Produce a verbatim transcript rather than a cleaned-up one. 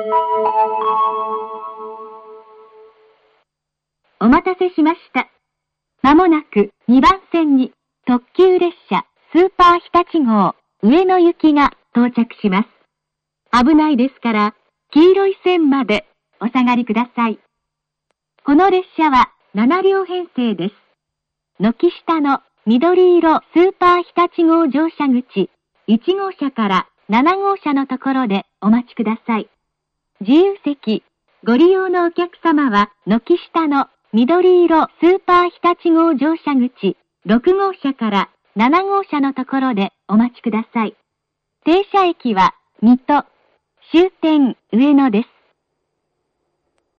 お待たせしました。まもなくにばん線に特急列車スーパー日立号上野行きが到着します。危ないですから黄色い線までお下がりください。この列車はななりょう編成です。軒下の緑色スーパー日立号乗車口いち号車からなな号車のところでお待ちください。自由席ご利用のお客様は軒下の緑色スーパー日立号乗車口ろく号車からなな号車のところでお待ちください。停車駅は水戸、終点上野です。